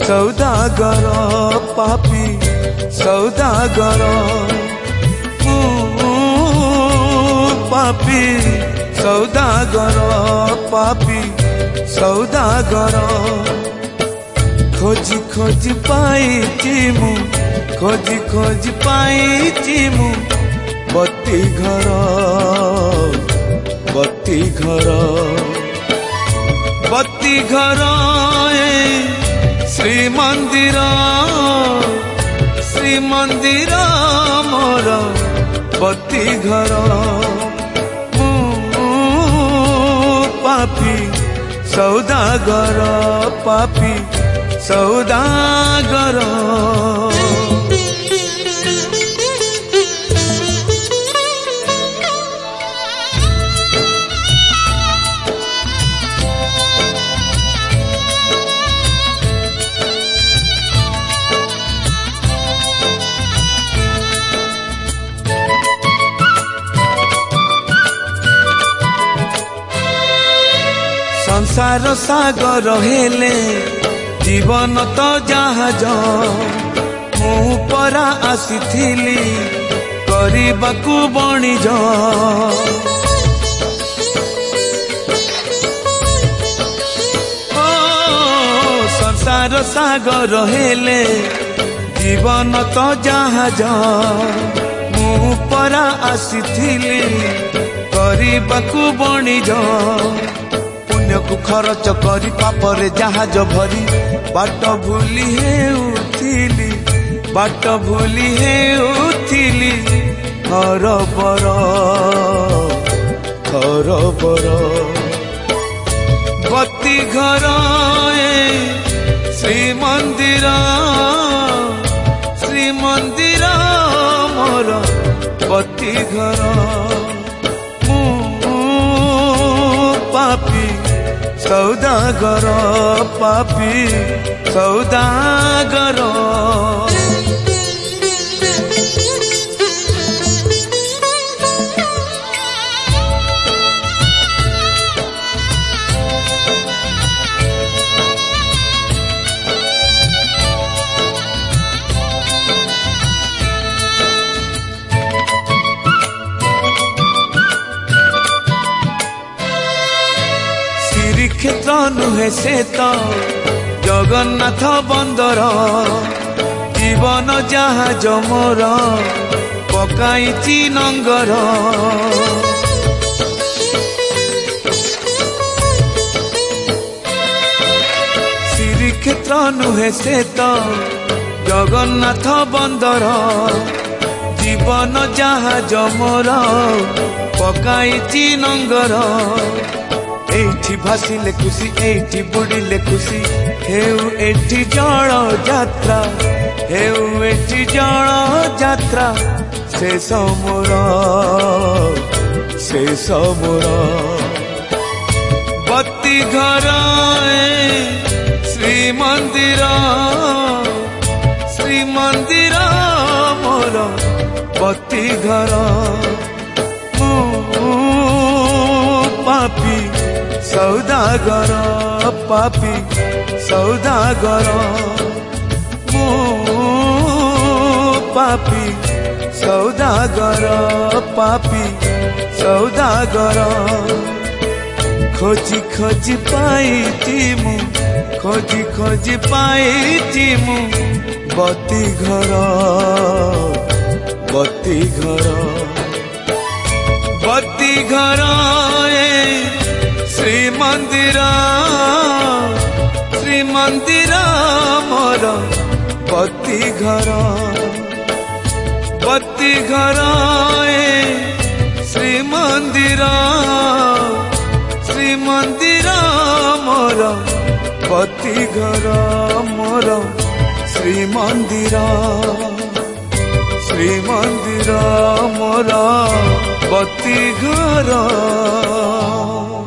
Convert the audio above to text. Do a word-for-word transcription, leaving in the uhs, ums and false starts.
सौदागर पापी सौदागर पापी सौदागर पापी सौदागर खोजी खोजी पाई मु खोजी खोजी पाई मु बत्ती घर बत्ती घर बत्ती घर श्री मंदिर श्री मंदिर मोर बत्ती घर पापी सौदागर पापी सौदागर संसार सागर हेले जीवन तो जहाज मु परा आसीथिली करबाकू बणिज संसार सागर हेले जीवन तो जहाज मु परा आसीथिली करबाकू बणिज को खरच करी पापरे जहाज भरी बाट भूली हेउथिली बाट भूली हेउथिली खरबर खरबर बत्ती घर श्री मंदिर श्री मंदिर मोर बत्ती घर पापी सौदागर पापी सौदागर क्षेत्र नुहे से तो जगन्नाथ बंदर जीवन जहाज मोर पकाई नंगर श्रीक्षेत्र नुहे से तो जगन्नाथ बंदर जीवन जहाज मोर पकाई नंगर एठी भासिले खुशी एठी बुड़िले खुशी हेउ एठी जल यात्रा हेउ एठी जल यात्रा से समोर से समोर बत्ती घर श्री मंदिर श्री मंदिर मोर बत्ती घर पापी सौदागर पापी सौदागर पापी सौदागर पापी सौदागर खोजी खोजी पाई मु खोजी खोजी पाई मु बत्ती घर बत्ती घर बत्ती घर श्री मंदिर श्री मंदिर मोर बत्ती घर बत्ती घर श्री मंदिर श्री मंदिर मोर बत्ती घर मोर श्री मंदिर श्री मंदिर मोर बत्ती घर।